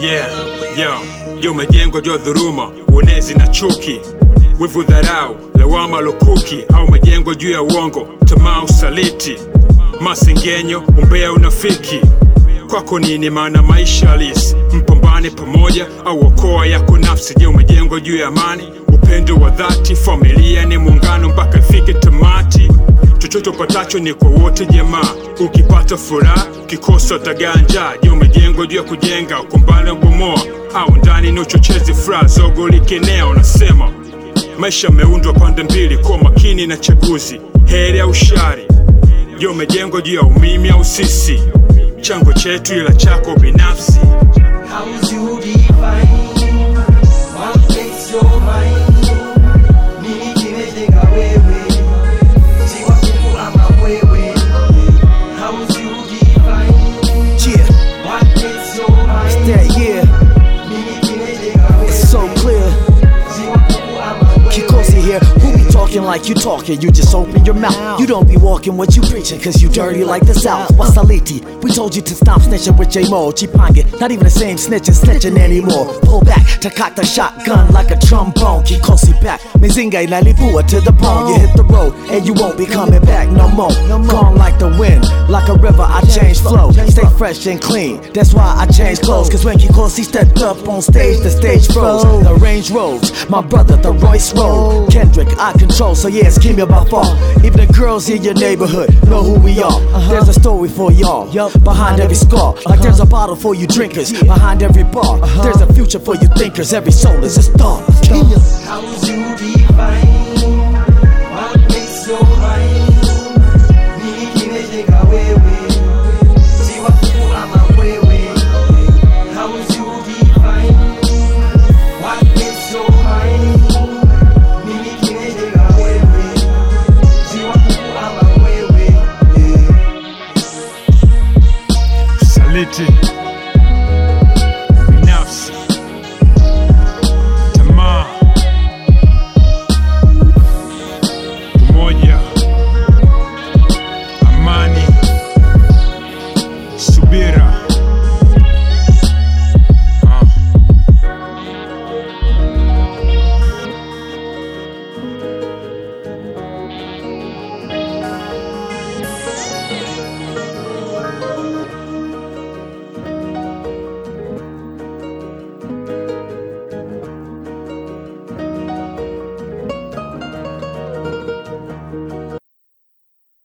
Yo umejengwa juu ya dhuluma, uonezi na chuki, wivu, dharau, lawama, lukuki. Au umejengwa juu ya uongo, tamaa, usaliti, masengenyo, umbea, unafiki. Kwako nini maana maisha halisi? Mpambane pamoja au okoa yako nafsi. Je, umejengwa juu ya amani, upendo wa dhati? Familia ni muungano mpaka ifike tamati. Chochote upatacho ni kwa wote jamaa. Ukipata furaha, ukikosa utaganja. Je, umejengwa juu ya kujenga, ukumbane ubomoa? Au ndani ni uchochezi, furaha zogo likenea? Unasema maisha meundwa pande mbili, kwa makini na chaguzi, heri au shari. Je, umejengwa juu ya umimi au sisi? Chango chetu ila chako binafsi. How would you define what takes your mind? Nini kimejenga wewe? Si wako ama wewe? How would you define what takes your mind? It's that year. Nini kimejenga wewe? It's so clear. Si wako ama wewe? Kikosi here, who be talking like you talking? You just open your mouth. You don't be walking what you preaching, cause you dirty like the South. Wasaliti, we told you to stop snitching with J-Mo. Chipange, not even the same snitching anymore. Pull back to cock the shotgun like a trombone. Kikosi back, Mizinga inalipua to the bone. You hit the road and you won't be coming back no more. Gone like the wind, like a river I change flow. Stay fresh and clean, that's why I change clothes. Cause when Kikosi stepped up on stage, the stage froze. The Range Roads, my brother the Royce Road. Kendrick, I control, so yeah, it's Kimmy by far. Even the girls in your neighborhood know who we are. There's a story for y'all, behind every scar. Like there's a bottle for you drinkers, behind every bar. There's a future for you thinkers, every soul is a star. How would you